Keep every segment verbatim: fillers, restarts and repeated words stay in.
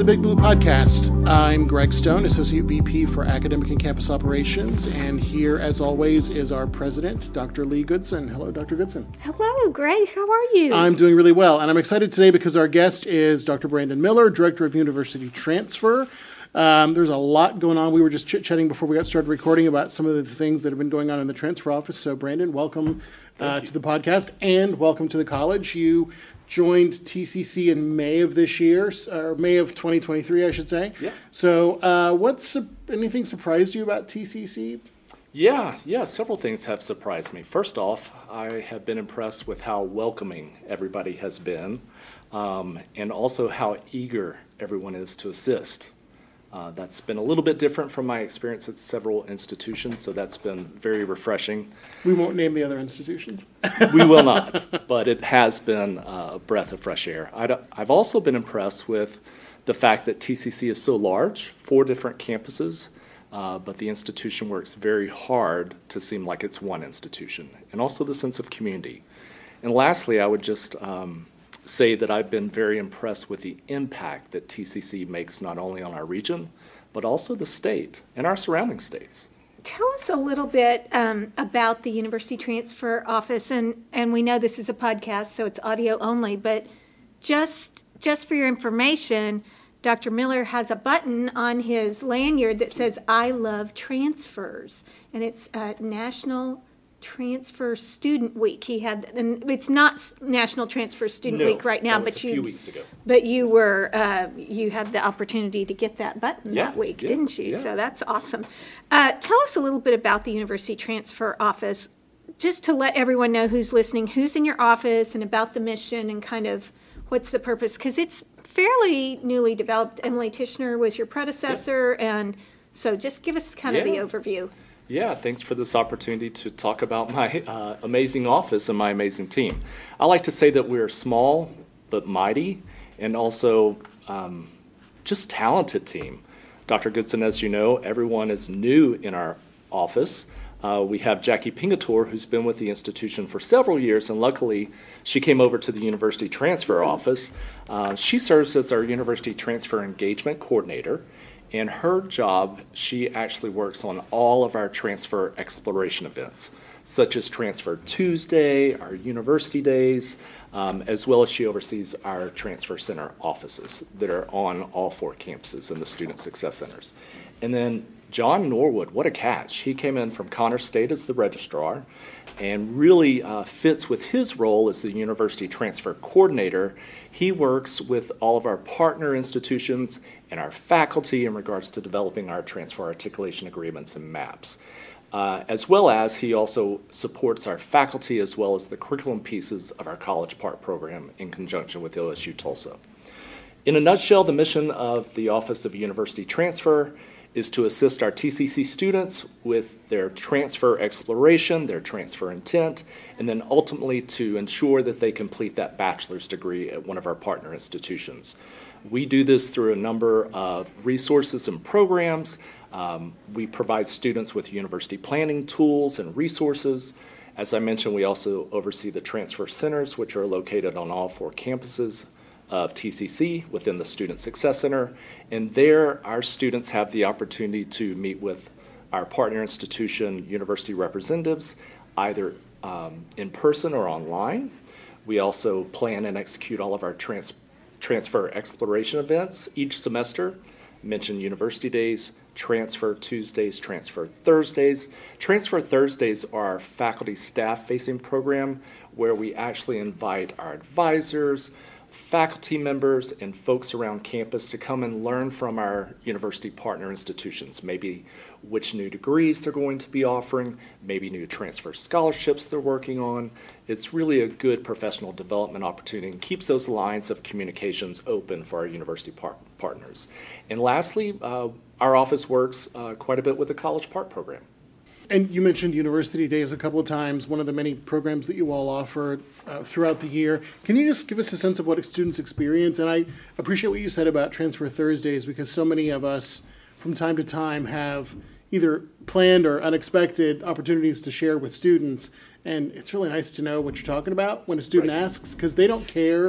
the Big Blue Podcast. I'm Greg Stone, Associate V P for Academic and Campus Operations, and here, as always, is our president, Doctor Lee Goodson. Hello, Doctor Goodson. Hello, Greg. How are you? I'm doing really well, and I'm excited today because our guest is Doctor Brandon Miller, Director of University Transfer. Um, there's a lot going on. We were just chit-chatting before we got started recording about some of the things that have been going on in the transfer office. So, Brandon, welcome uh, to the podcast, and welcome to the college. You joined T C C in May of this year, or May of twenty twenty-three, I should say. Yeah. So, uh, what's anything surprised you about T C C? Yeah, yeah, several things have surprised me. First off, I have been impressed with how welcoming everybody has been, um, and also how eager everyone is to assist. Uh, that's been a little bit different from my experience at several institutions, so that's been very refreshing. We won't name the other institutions. We will not, but it has been a breath of fresh air. I'd, I've also been impressed with the fact that T C C is so large, four different campuses, uh, but the institution works very hard to seem like it's one institution, and also the sense of community. And lastly, I would just um, say that I've been very impressed with the impact that T C C makes not only on our region, but also the state and our surrounding states. Tell us a little bit um, about the University Transfer Office, and, and we know this is a podcast, so it's audio only, but just just for your information, Doctor Miller has a button on his lanyard that says, "I love transfers," and it's uh, National Transfer Student Week. He had, and it's not National Transfer Student no, Week right now, that was but a you, few weeks ago. but you were, uh, you had the opportunity to get that button Yeah, that week, yeah, didn't you? yeah. So that's awesome. Uh, tell us a little bit about the University Transfer Office, just to let everyone know who's listening, who's in your office, and about the mission and kind of what's the purpose, because it's fairly newly developed. Emily Tishner was your predecessor, yeah. and so just give us kind of Yeah. the overview. Yeah, thanks for this opportunity to talk about my uh, amazing office and my amazing team. I like to say that we're small but mighty, and also um, just talented team. Doctor Goodson, as you know, everyone is new in our office. Uh, we have Jackie Pingator, who's been with the institution for several years, and luckily she came over to the University Transfer Office. Uh, she serves as our University Transfer Engagement Coordinator. And her job, she actually works on all of our transfer exploration events, such as Transfer Tuesday, our university days, um, as well as she oversees our Transfer Center offices that are on all four campuses and the Student Success Centers. And then John Norwood, what a catch. He came in from Connors State as the registrar and really uh, fits with his role as the University Transfer Coordinator. He works with all of our partner institutions and our faculty in regards to developing our transfer articulation agreements and maps. Uh, as well as he also supports our faculty as well as the curriculum pieces of our College Park program in conjunction with O S U Tulsa. In a nutshell, the mission of the Office of University Transfer is to assist our T C C students with their transfer exploration, their transfer intent, and then ultimately to ensure that they complete that bachelor's degree at one of our partner institutions. We do this through a number of resources and programs. Um, we provide students with university planning tools and resources. As I mentioned, we also oversee the transfer centers, which are located on all four campuses of T C C within the Student Success Center. And there, our students have the opportunity to meet with our partner institution university representatives, either um, in person or online. We also plan and execute all of our trans transfer exploration events each semester. Mention University Days, Transfer Tuesdays, Transfer Thursdays. Transfer Thursdays are our faculty staff facing program where we actually invite our advisors, faculty members, and folks around campus to come and learn from our university partner institutions, maybe which new degrees they're going to be offering, maybe new transfer scholarships they're working on. It's really a good professional development opportunity and keeps those lines of communications open for our university par partners. And lastly, uh, our office works uh, quite a bit with the College Park program. And you mentioned University Days a couple of times, one of the many programs that you all offer uh, throughout the year. Can you just give us a sense of what students experience? And I appreciate what you said about Transfer Thursdays, because so many of us from time to time have either planned or unexpected opportunities to share with students. And it's really nice to know what you're talking about when a student Right. asks, because they don't care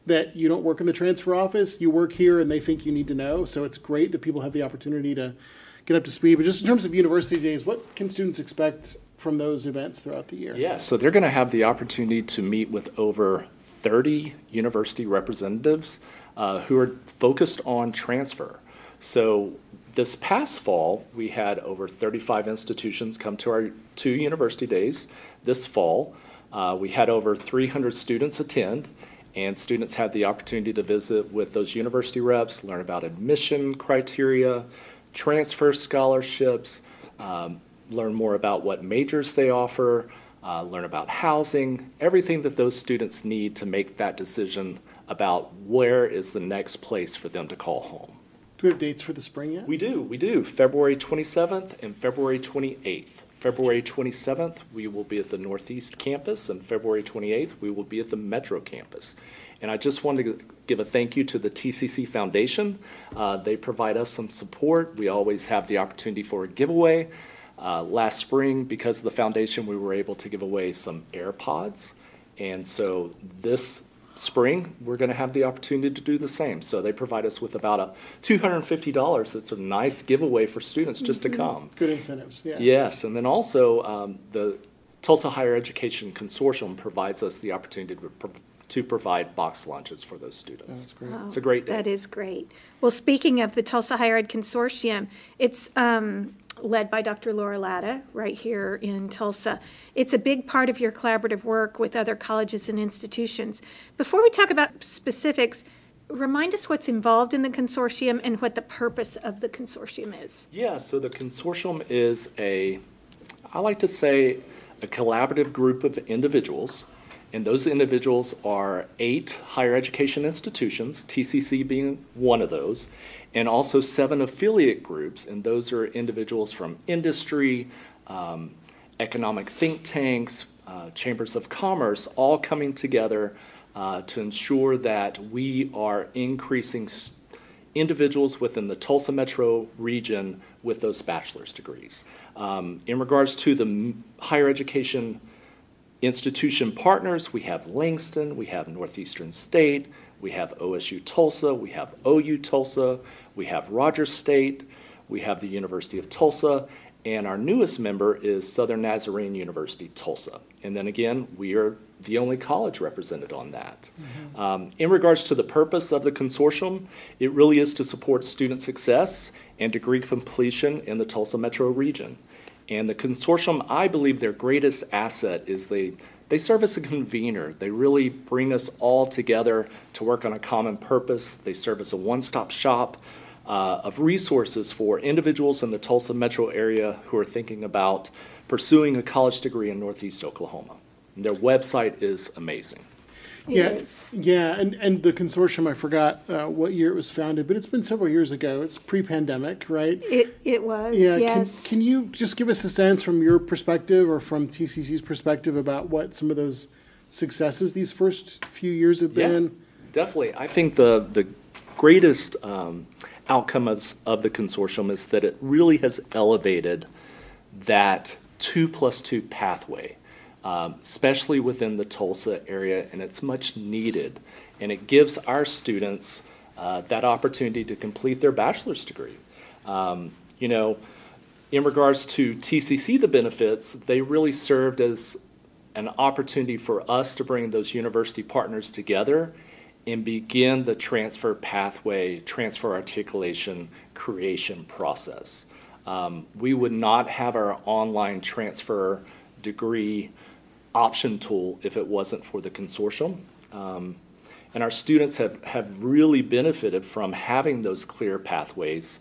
that you don't work in the transfer office, you work here and they think you need to know. So it's great that people have the opportunity to get up to speed. But just in terms of university days, what can students expect from those events throughout the year? Yeah, so they're going to have the opportunity to meet with over thirty university representatives uh, who are focused on transfer. So this past fall, we had over thirty-five institutions come to our two university days. This fall, uh, we had over three hundred students attend, and students had the opportunity to visit with those university reps, learn about admission criteria, transfer scholarships, um, learn more about what majors they offer, uh, learn about housing, everything that those students need to make that decision about where is the next place for them to call home. Do we have dates for the spring yet? We do, we do. February twenty-seventh and February twenty-eighth. February twenty-seventh, we will be at the Northeast campus, and February twenty-eighth, we will be at the Metro campus. And I just wanted to give a thank you to the T C C Foundation. Uh, they provide us some support. We always have the opportunity for a giveaway. Uh, last spring, because of the foundation, we were able to give away some AirPods. And so this spring, we're going to have the opportunity to do the same. So they provide us with about a two hundred fifty dollars. It's a nice giveaway for students just to come. Good incentives, yeah. Yes, and then also um, the Tulsa Higher Education Consortium provides us the opportunity to, pro- to provide box lunches for those students. That's great. Wow, It's a great day. That is great. Well, speaking of the Tulsa Higher Ed Consortium, it's um, led by Doctor Laura Latta right here in Tulsa. It's a big part of your collaborative work with other colleges and institutions. Before we talk about specifics, remind us what's involved in the consortium and what the purpose of the consortium is. Yeah, so the consortium is a, I like to say, a collaborative group of individuals, and those individuals are eight higher education institutions, T C C being one of those, and also seven affiliate groups, and those are individuals from industry, um, economic think tanks, uh, chambers of commerce, all coming together uh, to ensure that we are increasing st- individuals within the Tulsa metro region with those bachelor's degrees. Um, in regards to the m- higher education institution partners, we have Langston, we have Northeastern State, we have O S U Tulsa, we have O U Tulsa, we have Rogers State, we have the University of Tulsa, and our newest member is Southern Nazarene University Tulsa. And then again, we are the only college represented on that. Mm-hmm. Um, in regards to the purpose of the consortium, it really is to support student success and degree completion in the Tulsa metro region. And the consortium, I believe their greatest asset is they, they serve as a convener. They really bring us all together to work on a common purpose. They serve as a one-stop shop uh, of resources for individuals in the Tulsa metro area who are thinking about pursuing a college degree in Northeast Oklahoma. And their website is amazing. It Yeah, is. yeah, and, and the consortium, I forgot uh, what year it was founded, but it's been several years ago. It's pre-pandemic, right? It, it was, Yeah, yes. can, can you just give us a sense from your perspective or from T C C's perspective about what some of those successes these first few years have Yeah, been? definitely. I think the, the greatest um, outcome of, of the consortium is that it really has elevated that two plus two pathway. Um, especially within the Tulsa area, and it's much needed. And it gives our students uh, that opportunity to complete their bachelor's degree. Um, you know, in regards to T C C, the benefits, they really served as an opportunity for us to bring those university partners together and begin the transfer pathway, transfer articulation, creation process. Um, we would not have our online transfer degree option tool if it wasn't for the consortium. Um, and our students have, have really benefited from having those clear pathways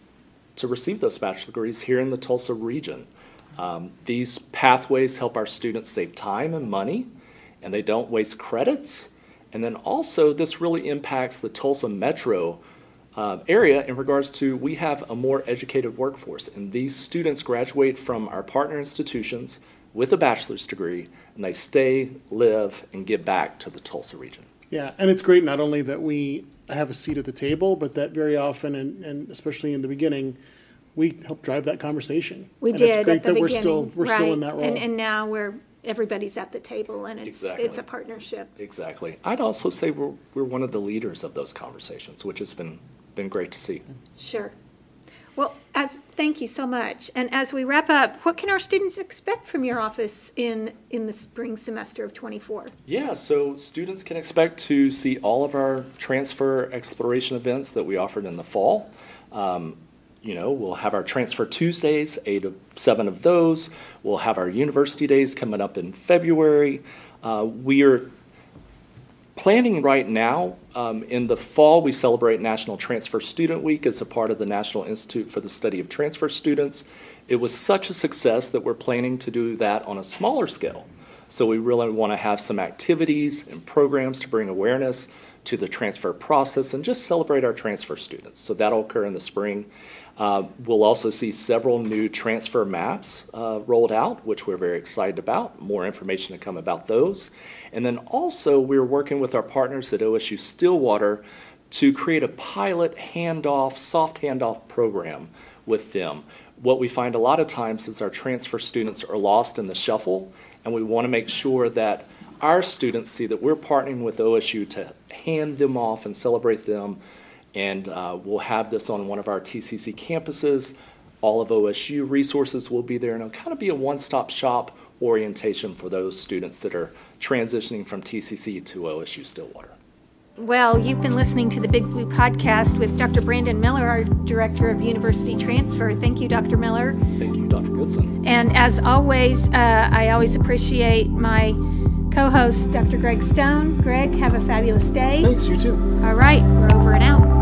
to receive those bachelor degrees here in the Tulsa region. Um, these pathways help our students save time and money, and they don't waste credits. And then also, this really impacts the Tulsa metro uh, area in regards to we have a more educated workforce, and these students graduate from our partner institutions with a bachelor's degree, and they stay, live, and give back to the Tulsa region. Yeah, and it's great not only that we have a seat at the table, but that very often, and, and especially in the beginning, we help drive that conversation. We and did it's great at the that beginning. we're still we're right. still in that role. And, and now we're everybody's at the table and it's Exactly. it's a partnership. Exactly. I'd also say we're, we're one of the leaders of those conversations, which has been, been great to see. Sure. Well, as thank you so much. And as we wrap up, what can our students expect from your office in in the spring semester of twenty-four? Yeah, so students can expect to see all of our transfer exploration events that we offered in the fall. Um, you know, we'll have our Transfer Tuesdays, eight of seven of those. We'll have our University Days coming up in February. Uh, we are planning right now, um, in the fall, we celebrate National Transfer Student Week as a part of the National Institute for the Study of Transfer Students. It was such a success that we're planning to do that on a smaller scale. So we really want to have some activities and programs to bring awareness to the transfer process and just celebrate our transfer students. So that'll occur in the spring. Uh, we'll also see several new transfer maps uh, rolled out, which we're very excited about. More information to come about those. And then also we're working with our partners at O S U Stillwater to create a pilot handoff, soft handoff program with them. What we find a lot of times is our transfer students are lost in the shuffle, and we want to make sure that our students see that we're partnering with O S U to hand them off and celebrate them. And uh, we'll have this on one of our T C C campuses. All of O S U resources will be there, and it'll kind of be a one-stop shop orientation for those students that are transitioning from T C C to O S U Stillwater. Well, you've been listening to the Big Blue Podcast with Doctor Brandon Miller, our Director of University Transfer. Thank you, Doctor Miller. Thank you, Doctor Goodson. And as always, uh, I always appreciate my co-host, Doctor Greg Stone. Greg, have a fabulous day. Thanks, you too. All right, we're over and out.